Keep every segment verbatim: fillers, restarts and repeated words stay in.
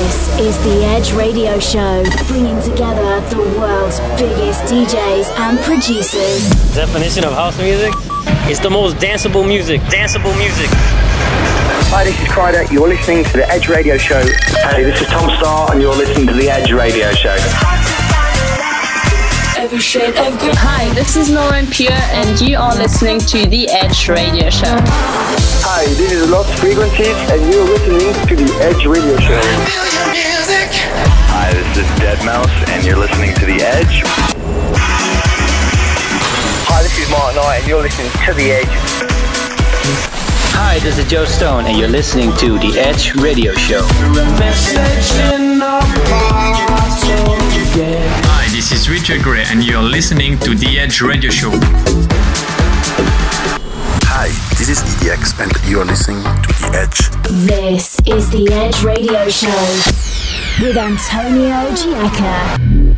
This is The Edge Radio Show, bringing together the world's biggest D Js and producers. Definition of house music? It's the most danceable music. Danceable music. Hi, this is Kryder. You're listening to The Edge Radio Show. Hey, this is Tom Starr, and you're listening to The Edge Radio Show. Hi, this is Lauren Pure, and you are listening to The Edge Radio Show. Hi, this is Lost Frequencies, and you're listening to The Edge Radio Show. Hi, this is deadmau five, and you're listening to The Edge. Hi, this is Mark Knight, and you're listening to The Edge. Hi, this is Joe Stone, and you're listening to The Edge Radio Show. Hi, this is Richard Gray, and you're listening to The Edge Radio Show. Hi, this is E D X, and you're listening to The Edge. This is The Edge Radio Show with Antonio Giacca.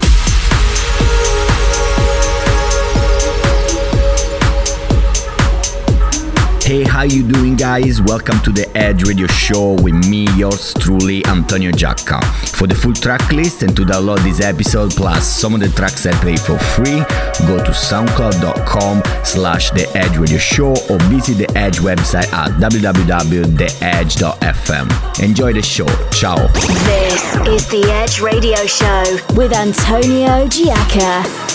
Hey, how you doing, guys? Welcome to the Edge Radio Show with me, yours truly, Antonio Giacca. For the full track list and to download this episode plus some of the tracks I play for free, go to soundcloud.com slash The Edge Radio Show or visit the Edge website at w w w dot the edge dot f m. Enjoy the show. Ciao. This is The Edge Radio Show with Antonio Giacca.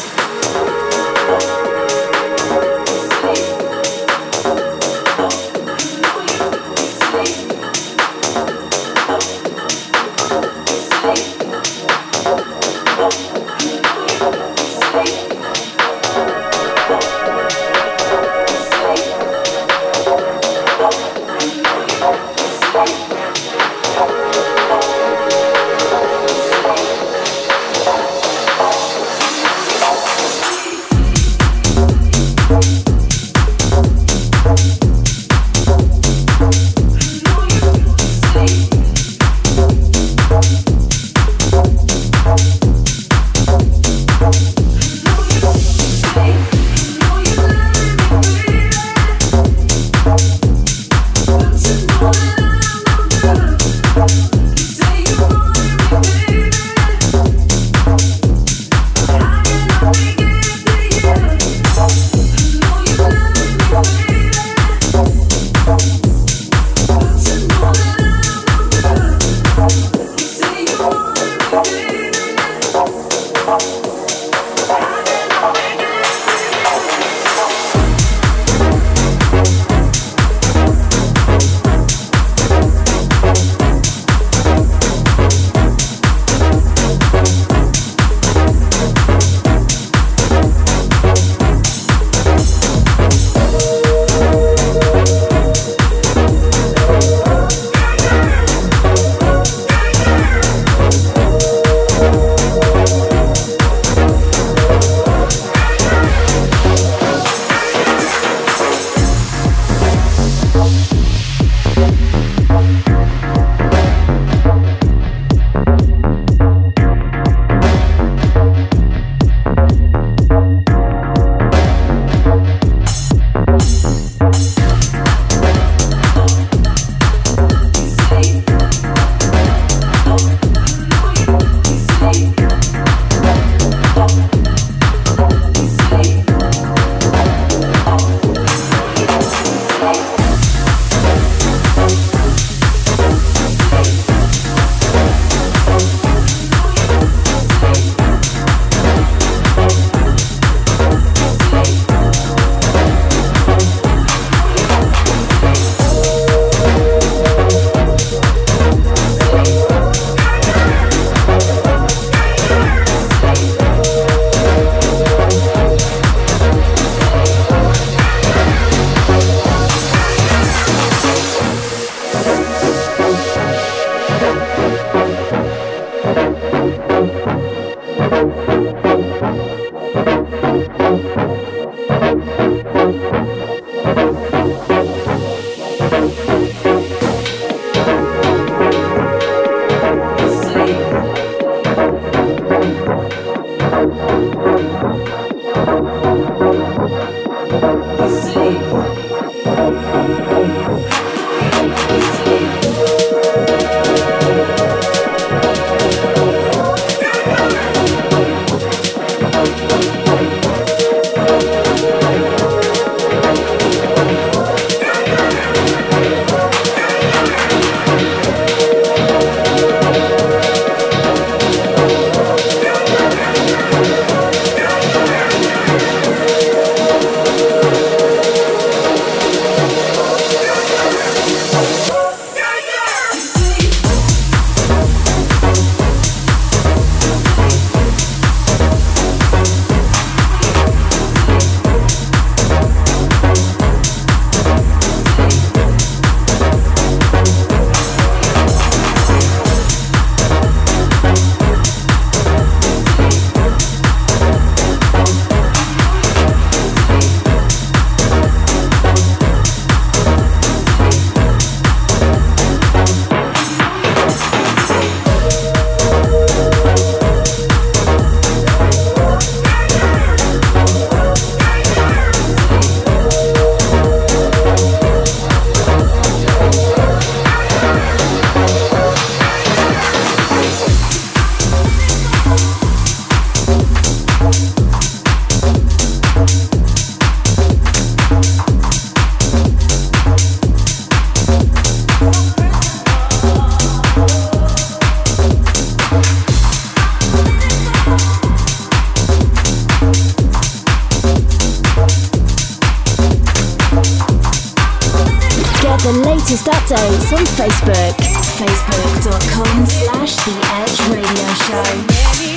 us on Facebook, facebook.com slash The Edge Radio Show.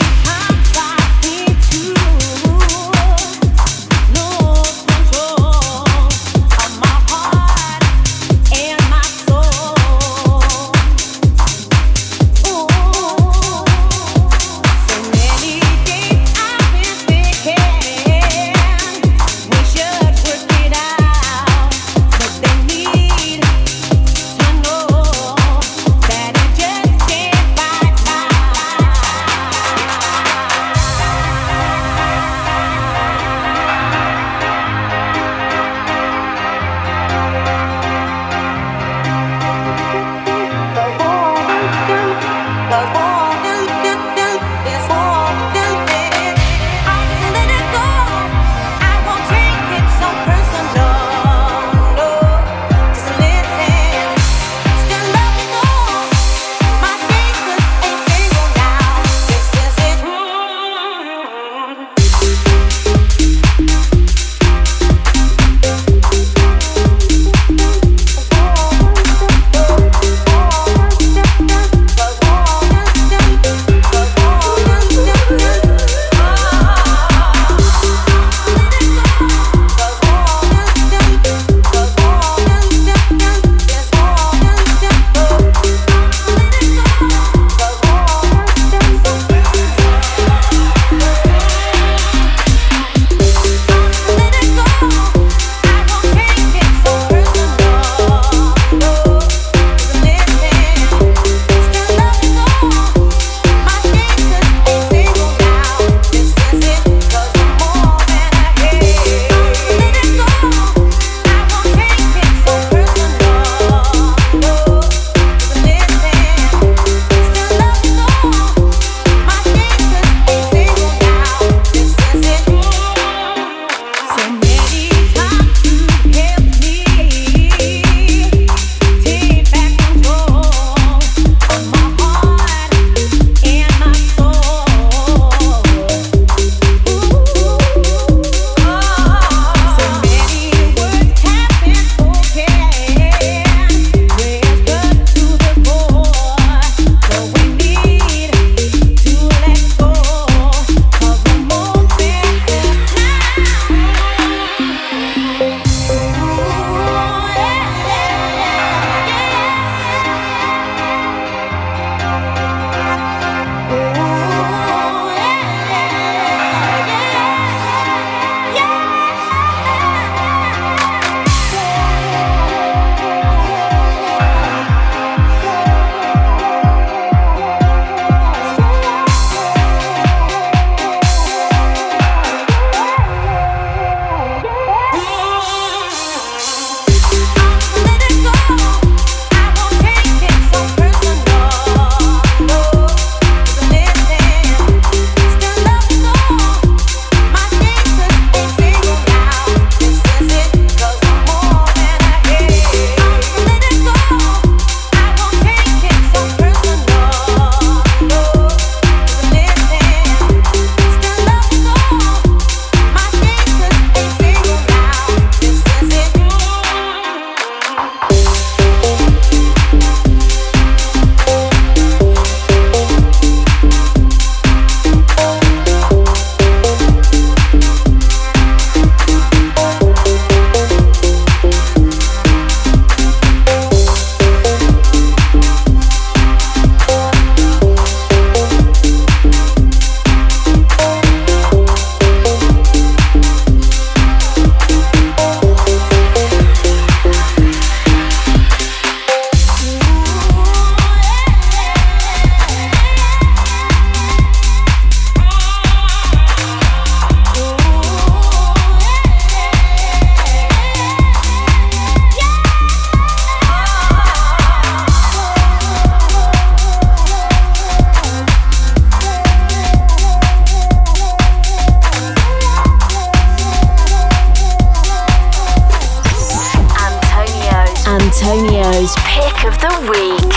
Antonio's Pick of the Week.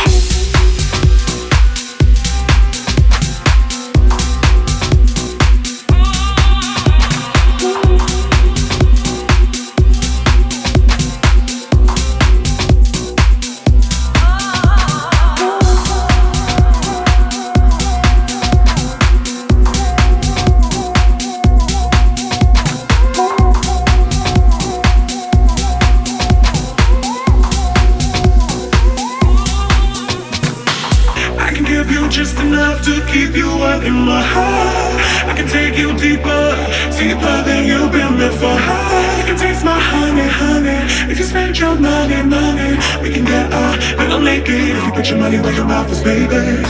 Oh just enough to keep you out in my heart. I can take you deeper, deeper than you've been before. You can taste my honey, honey. If you spend your money, money, we can get a little naked. If you put your money where your mouth is, baby.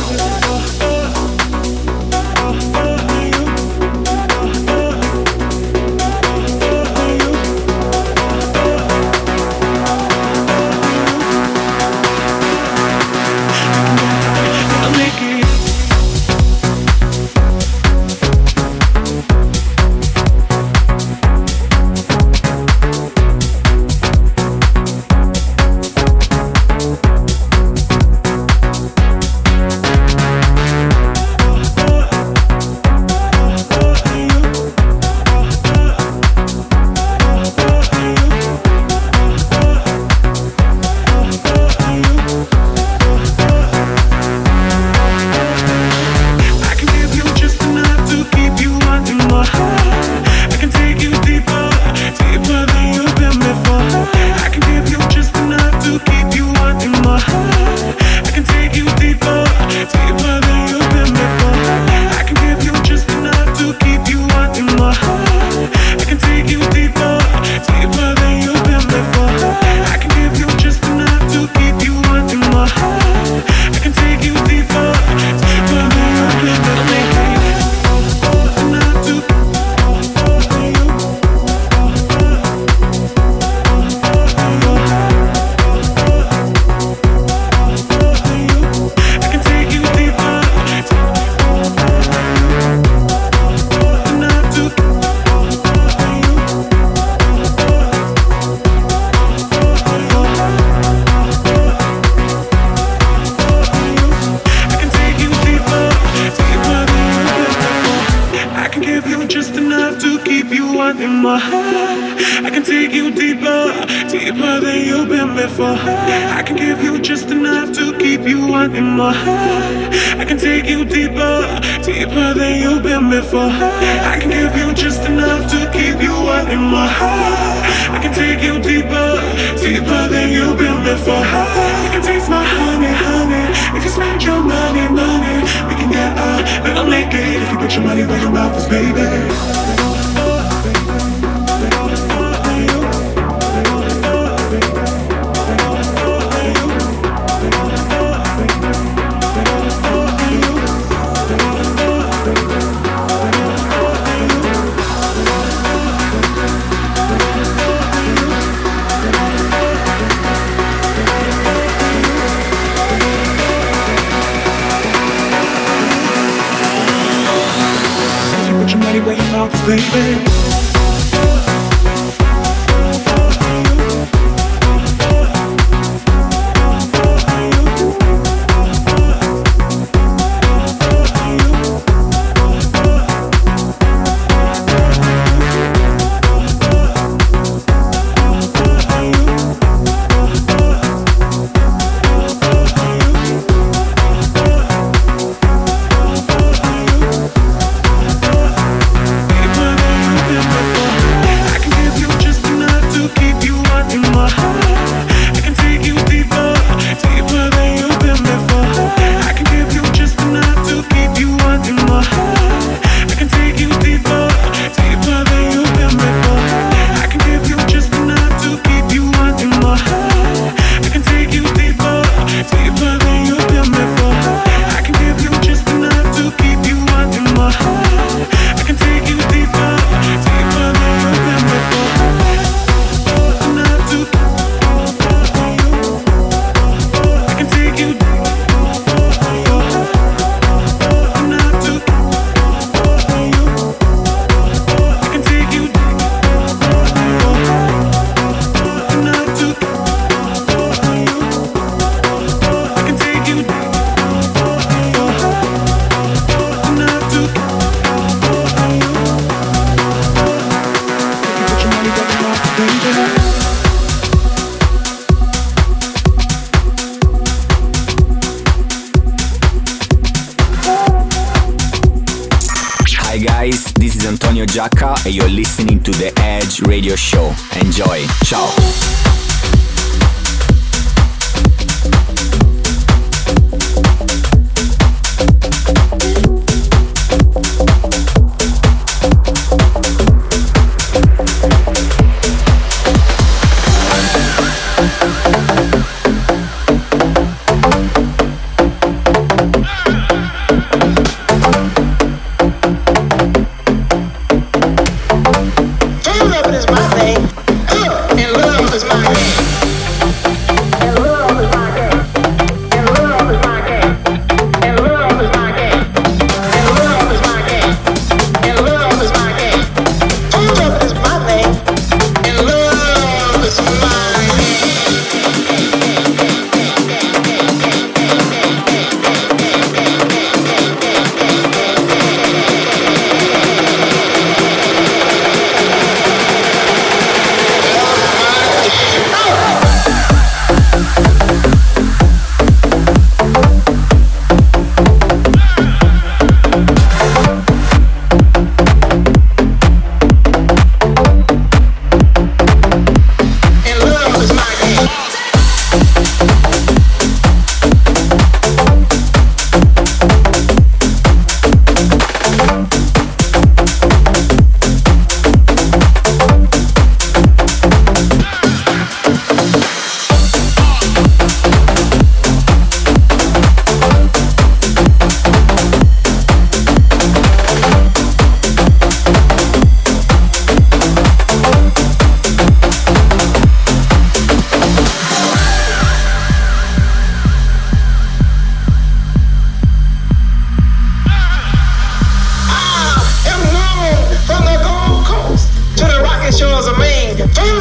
Giacca and you're listening to The Edge Radio Show. Enjoy. Ciao.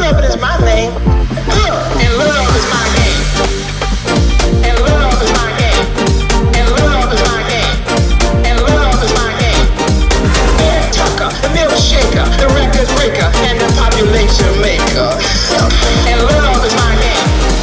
loving is my name. Uh, and love is my game. And love is my game. And love is my game. And love is my game. Ed Tucker, the milkshaker, the record breaker, and the population maker. And love is my game.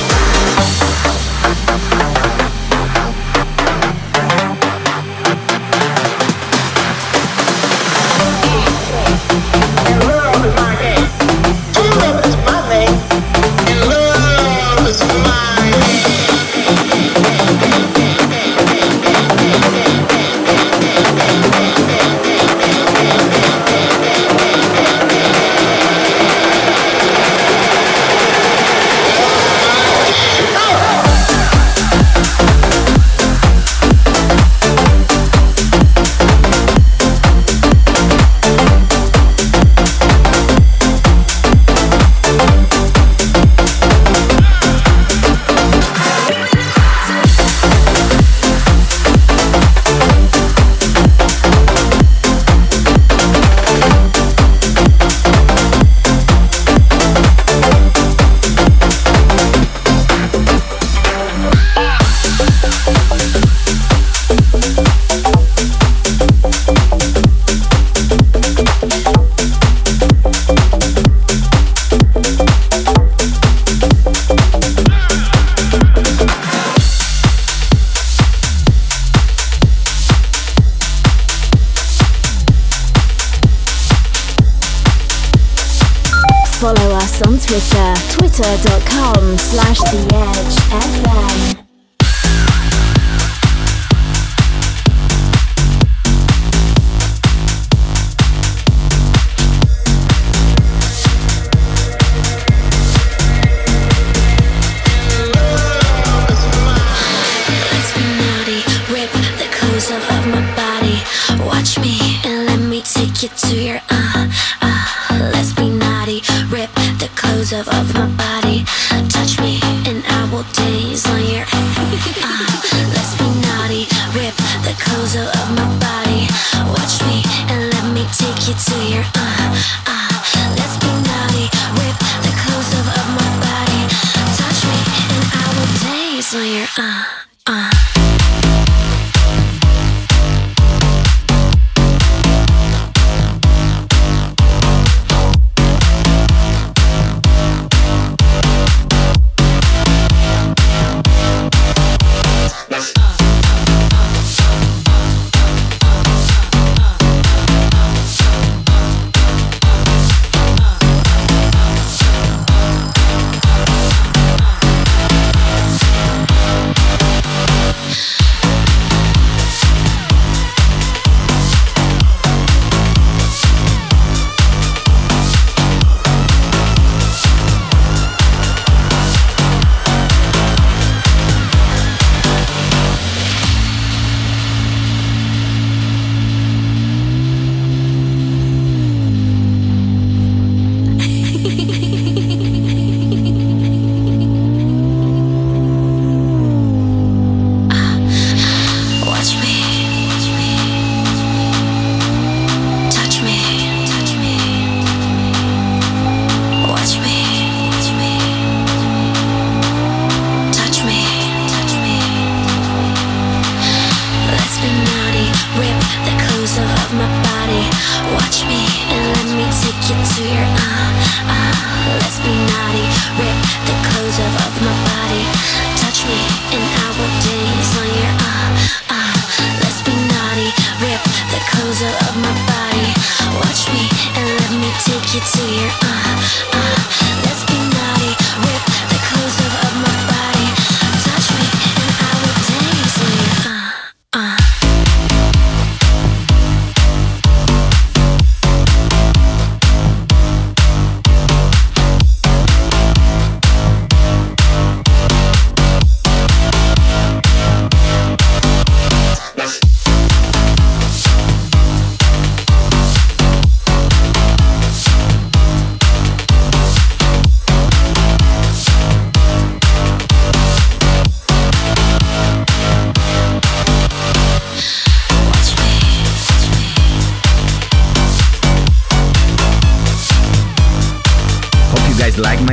Follow us on Twitter, twitter.com slash The Edge F M. Let's be naughty, rip the clothes off of my body. Watch me and let me take you to your uh, uh. Let's be naughty, rip the clothes off of my body. Touch me and I will dance on your uh. Let's be naughty, rip the clothes off of my body. Watch me and let me take you to your uh, uh. Let's be naughty, rip the clothes off of my body. Touch me and I will dance on your uh, uh.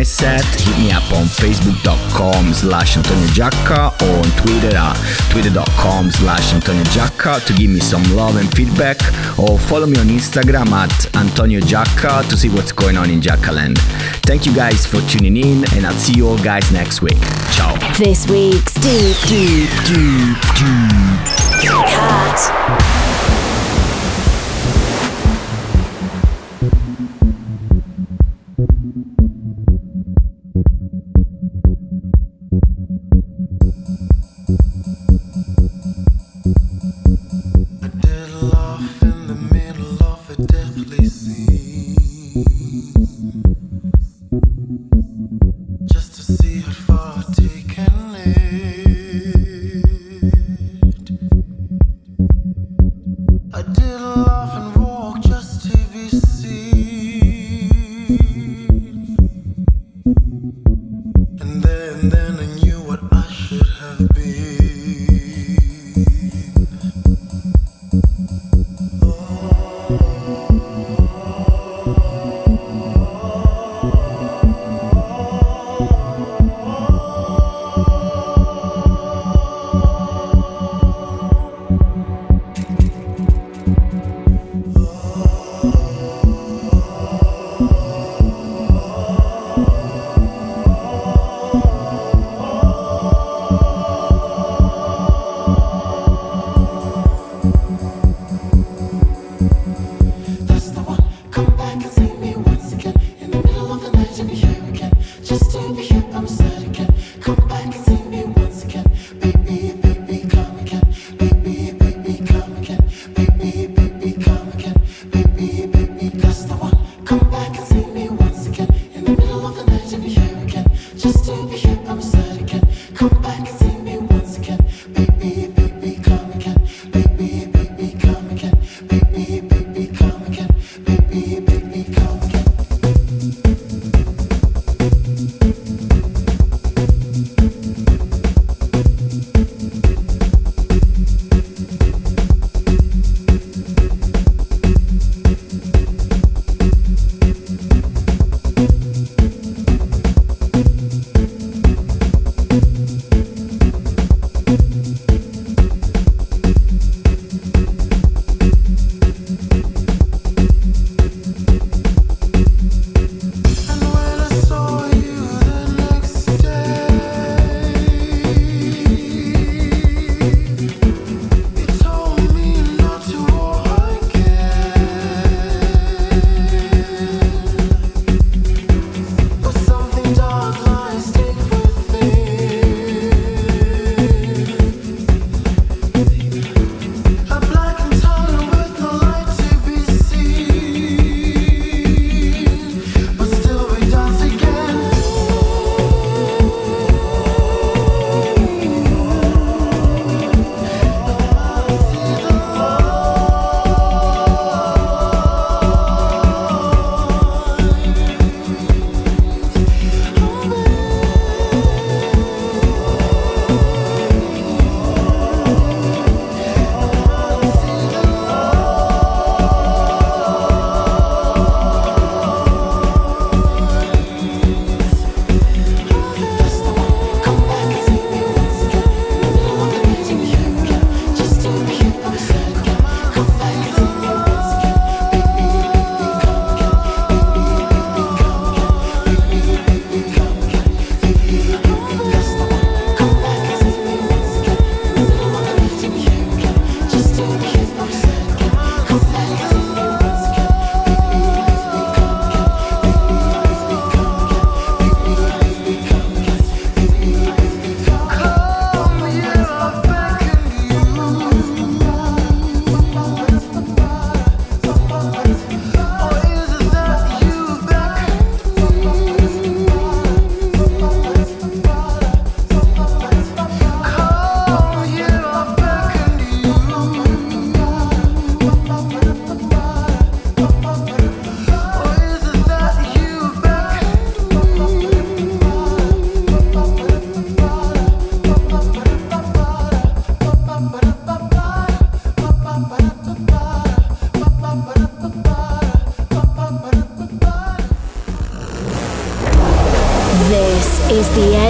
my set, hit me up on facebook.com slash Antonio Giacca or on Twitter at twitter.com slash Antonio Giacca to give me some love and feedback, or follow me on Instagram at Antonio Giacca to see what's going on in Giaccaland. Thank you guys for tuning in, and I'll see you all guys next week. Ciao. This week's Deep, Deep, Deep, Deep Cut.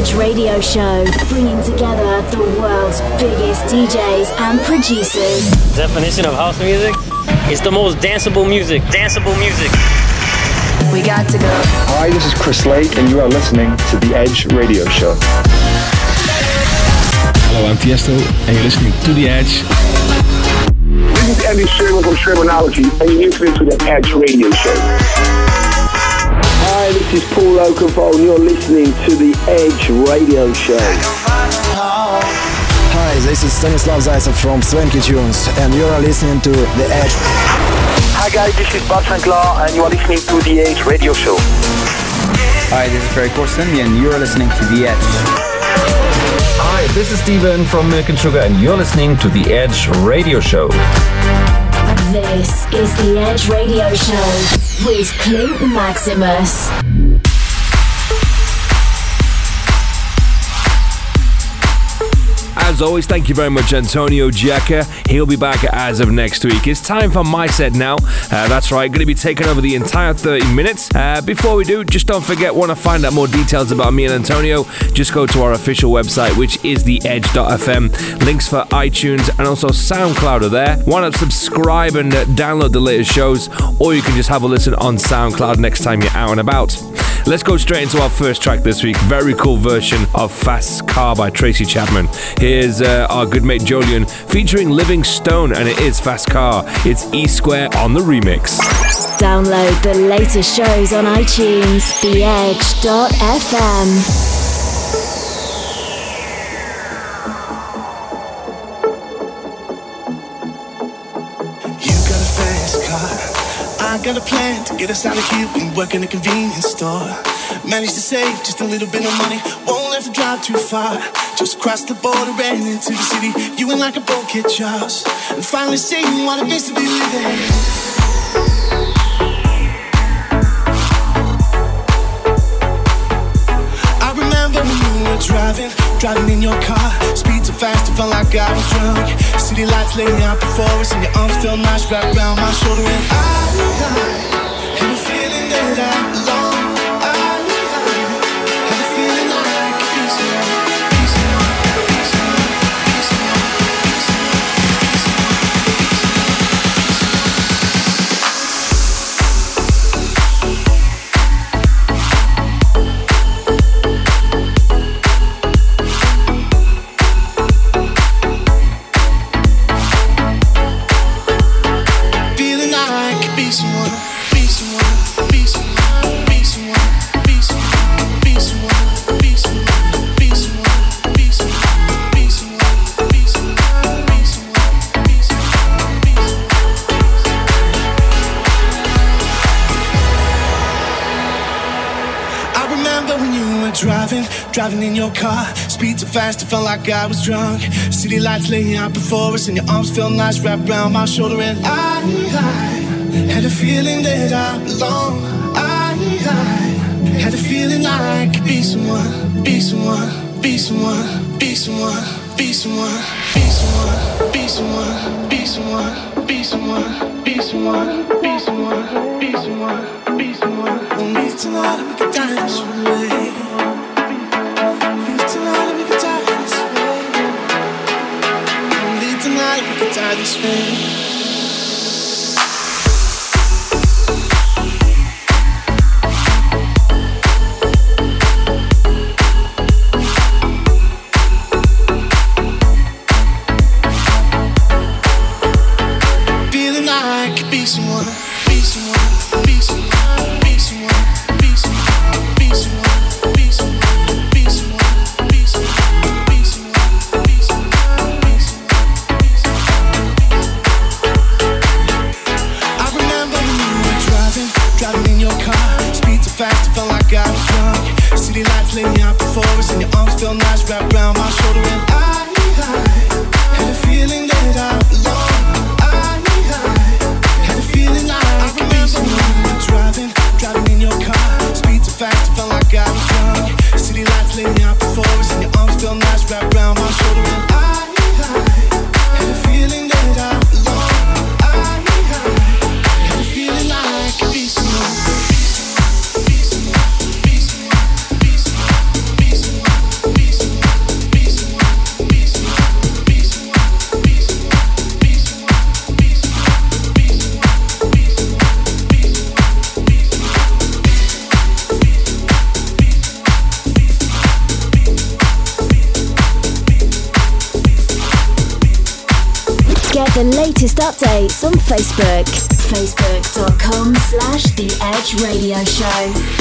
Edge Radio Show, bringing together the world's biggest D Js and producers. Definition of house music? It's the most danceable music. Danceable music. We got to go. Hi, this is Chris Lake, and you are listening to The Edge Radio Show. Hello, I'm Tiesto, and you're listening to The Edge. This is Andy Sherman from Shermanology, and you're listening to The Edge Radio Show. Hi, this is Paul Oakenfold, and you're listening to The Edge Radio Show. Hi, this is Stanislav Zaitsev from Swanky Tunes, and you are listening to The Edge. Hi guys, this is Bob Sinclair, and you are listening to The Edge Radio Show. Hi, this is Ferry Corsten, and you are listening to The Edge. Hi, this is Steven from Milk and Sugar, and you're listening to The Edge Radio Show. This is The Edge Radio Show with Clint Maximus. As always, thank you very much, Antonio Giacca. He'll be back as of next week. It's time for my set now. Uh, that's right, going to be taking over the entire thirty minutes. Uh, before we do, just don't forget, want to find out more details about me and Antonio, just go to our official website, which is the edge dot f m. Links for iTunes and also SoundCloud are there. Why not subscribe and uh, download the latest shows, or you can just have a listen on SoundCloud next time you're out and about. Let's go straight into our first track this week. Very cool version of Fast Car by Tracy Chapman. Here's uh, our good mate Jolien featuring Living Stone, and it is Fast Car. It's E Square on the remix. Download the latest shows on iTunes, the edge dot f m. I got a plan to get us out of here. Been working a convenience store. Managed to save just a little bit of money. Won't have to drive too far. Just crossed the border and into the city. You and like a boat catch us. And finally seeing what it means to be living. I remember when you were driving, driving in your car. Speed so fast, it felt like I was drunk. City lights laying out before us, and your arms felt nice wrapped around my shoulder. And I, I had a feeling that I belong. I, I had a feeling that I could be someone, be someone, be someone, be someone, be someone, be Driving in your car, speed so fast, it felt like I was drunk. City lights laying out before us, and your arms felt nice wrapped around my shoulder. And I, I had a feeling that I belong. I, I had a feeling I could be someone, be someone, be someone, be someone, be someone, be someone, be someone, be someone, be someone, be someone, be someone, be someone, be someone. We'll meet tonight and we can die this way. This way. Feeling I could be someone, be someone, be someone, be someone, be someone, be someone, be someone, be someone, be someone, be someone, be someone, be someone. the latest updates on Facebook. Facebook.com slash The Edge Radio Show.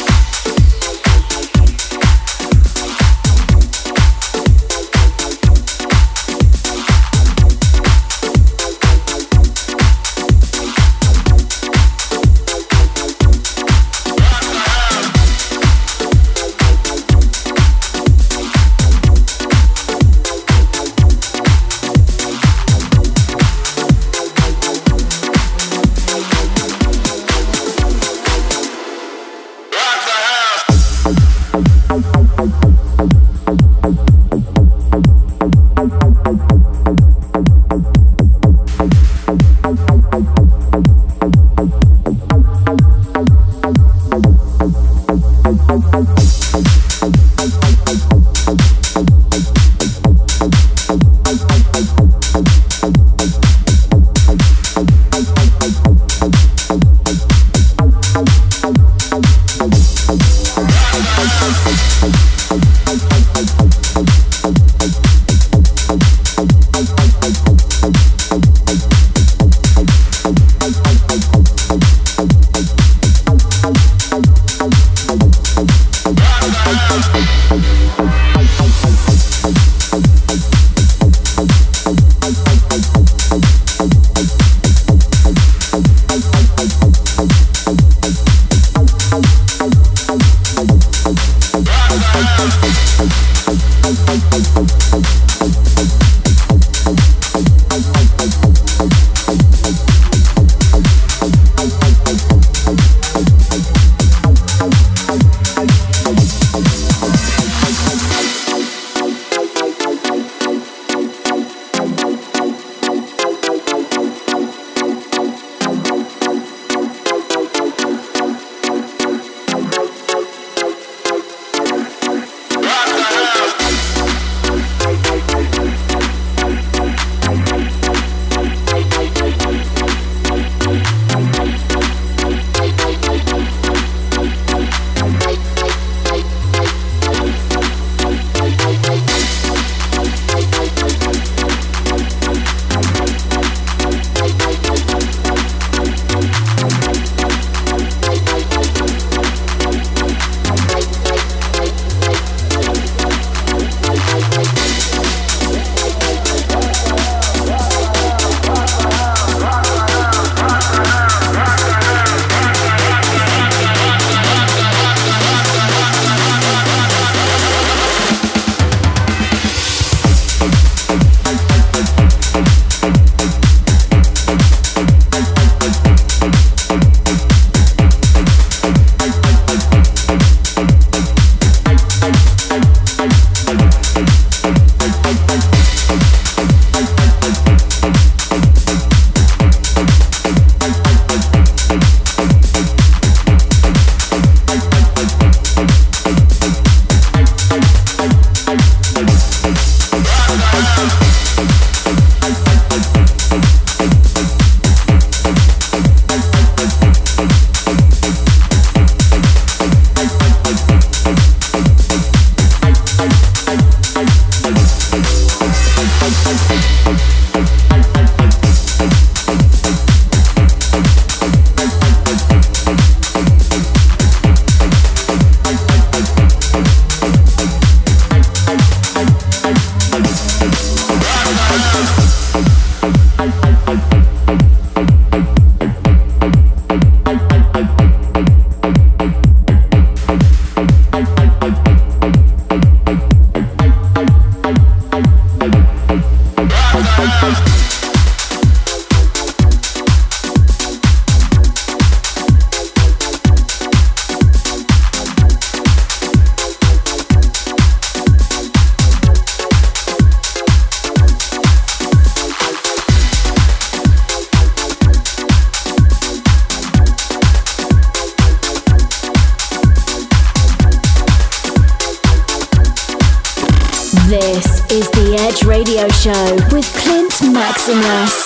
This is The Edge Radio Show with Clint Maximus.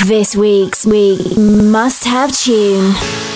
This week's week must-have tune.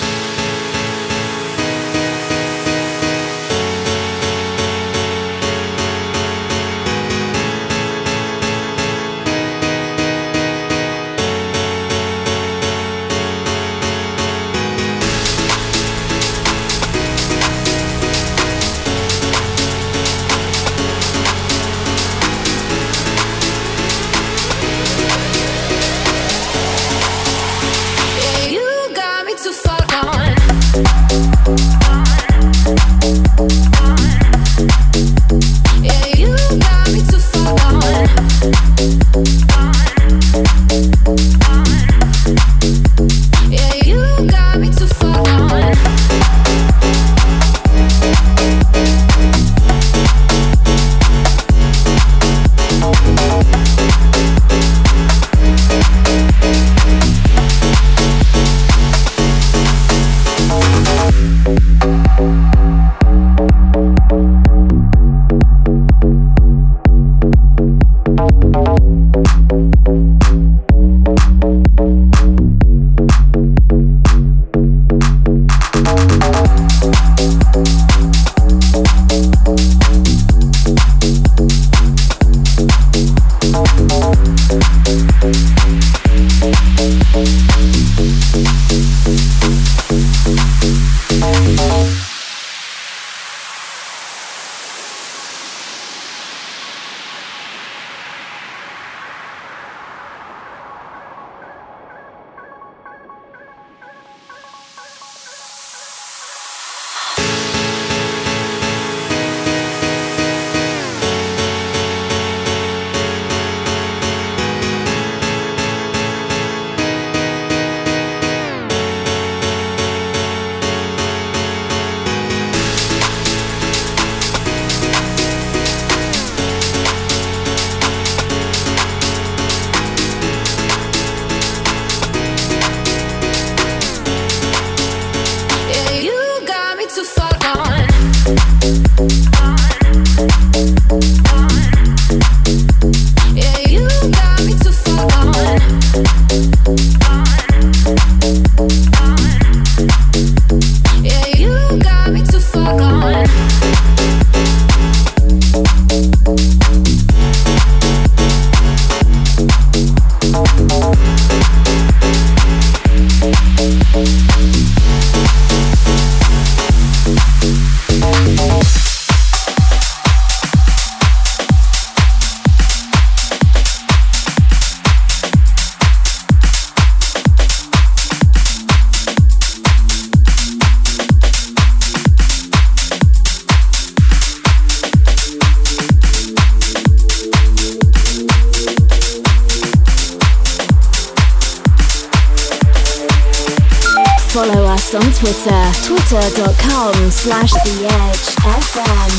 Follow us on Twitter, twitter.com slash The Edge F M.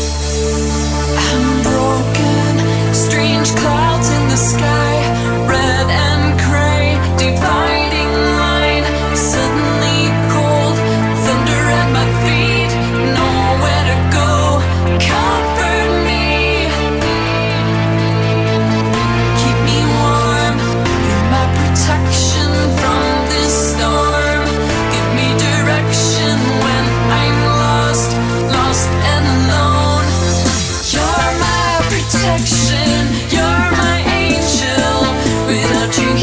I'm broken, strange clouds in the sky, red and gray, dividing line, suddenly cold, thunder at my feet, nowhere to go, comfort me, keep me warm, you're my protection from this storm. Direction when I'm lost, lost and alone. You're my protection, you're my angel. Without you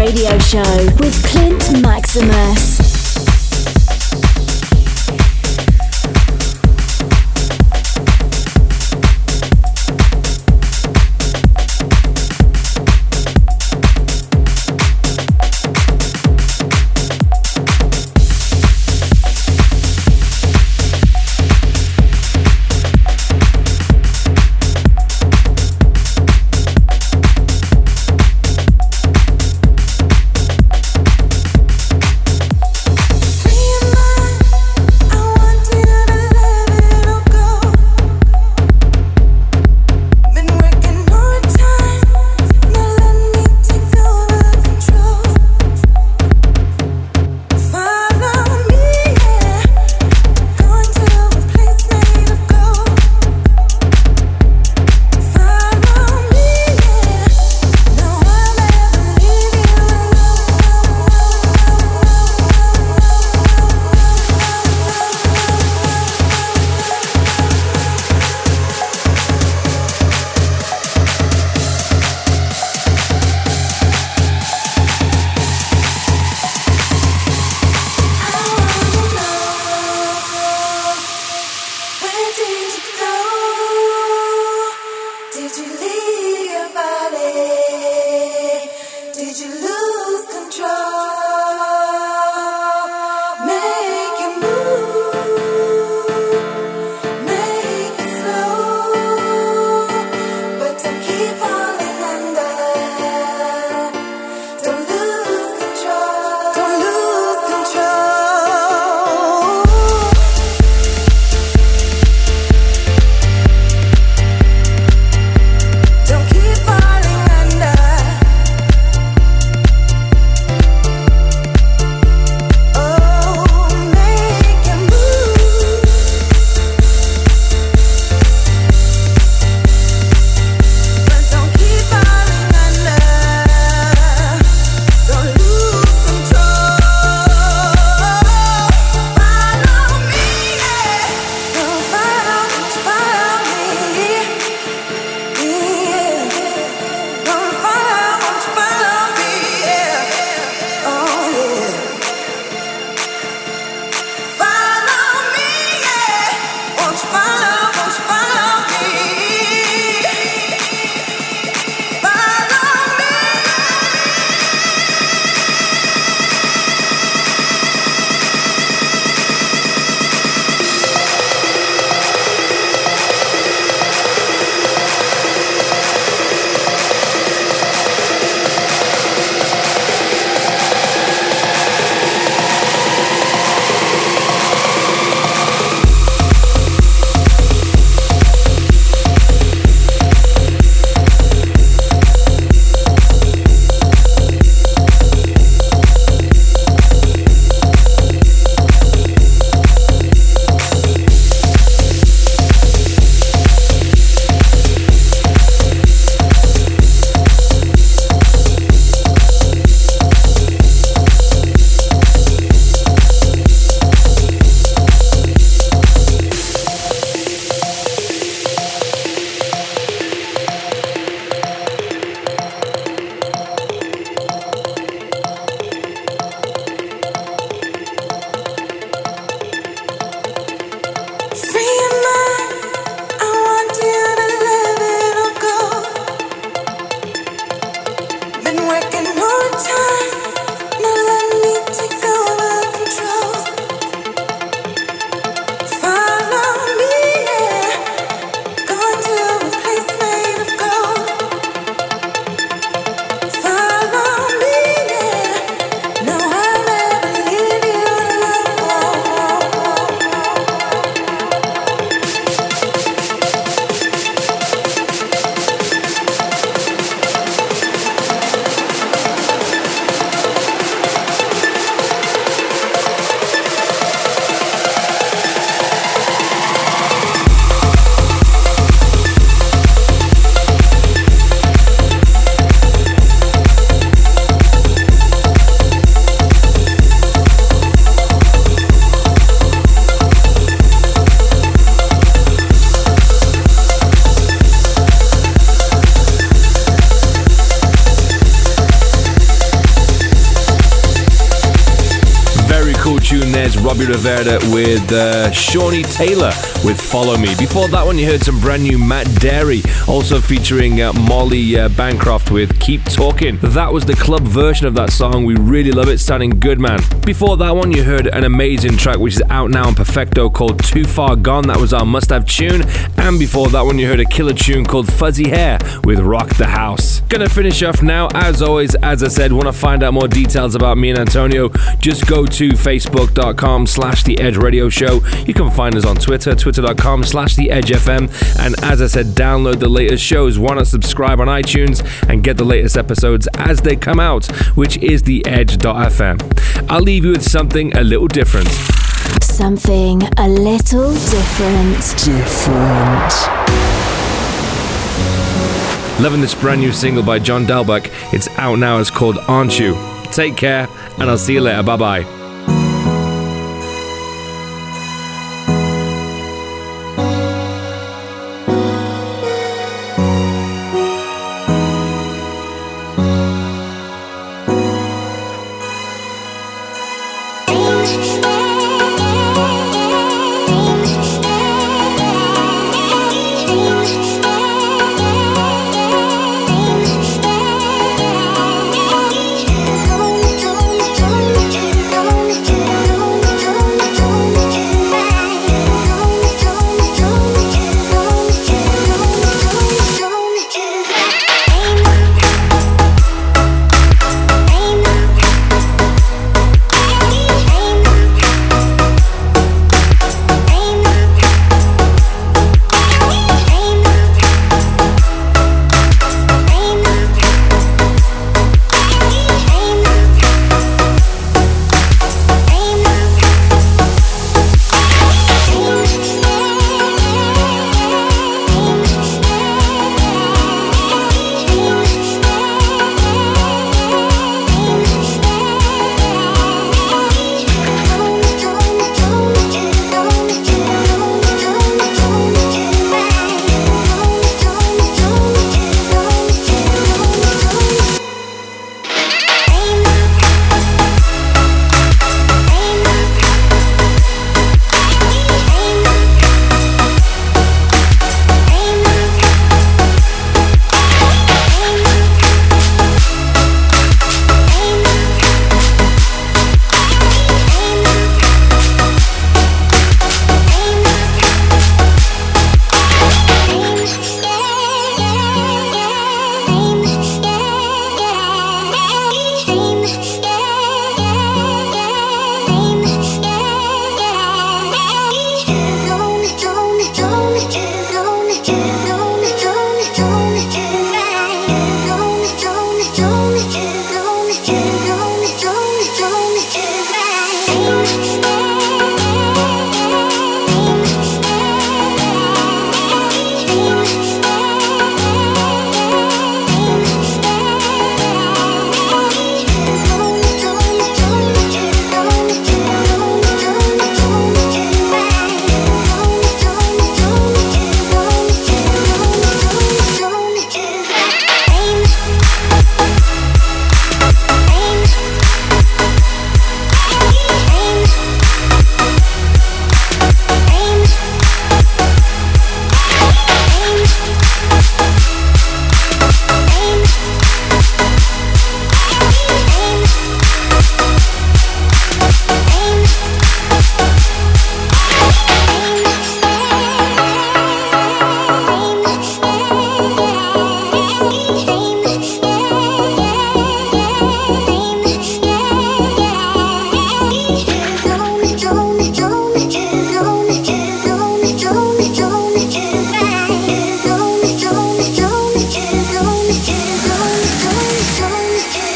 Radio Show with Clint Maximus. then there's Robbie Rivera with uh, Shawnee Taylor with Follow Me. Before that one, you heard some brand new Matt Derry, also featuring uh, Molly uh, Bancroft with Keep Talking. That was the club version of that song. We really love it, sounding good, man. Before that one, you heard an amazing track which is out now on Perfecto called Too Far Gone. That was our must-have tune. And before that one, you heard a killer tune called Fuzzy Hair with Rock the House. Gonna finish off now. As always, as I said, want to find out more details about me and Antonio, just go to facebook.com slash The Edge Radio Show. You can find us on Twitter, twitter.com slash The Edge F M. And as I said, download the latest shows. Want to subscribe on iTunes and get the latest episodes as they come out, which is the edge dot f m. I'll leave you with something a little different. Something a little different. Different. Loving this brand new single by John Delbach. It's out now. It's called Aren't You? Take care, and I'll see you later. Bye-bye.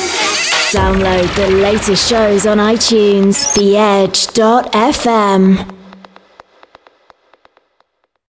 Download the latest shows on iTunes, the edge dot f m.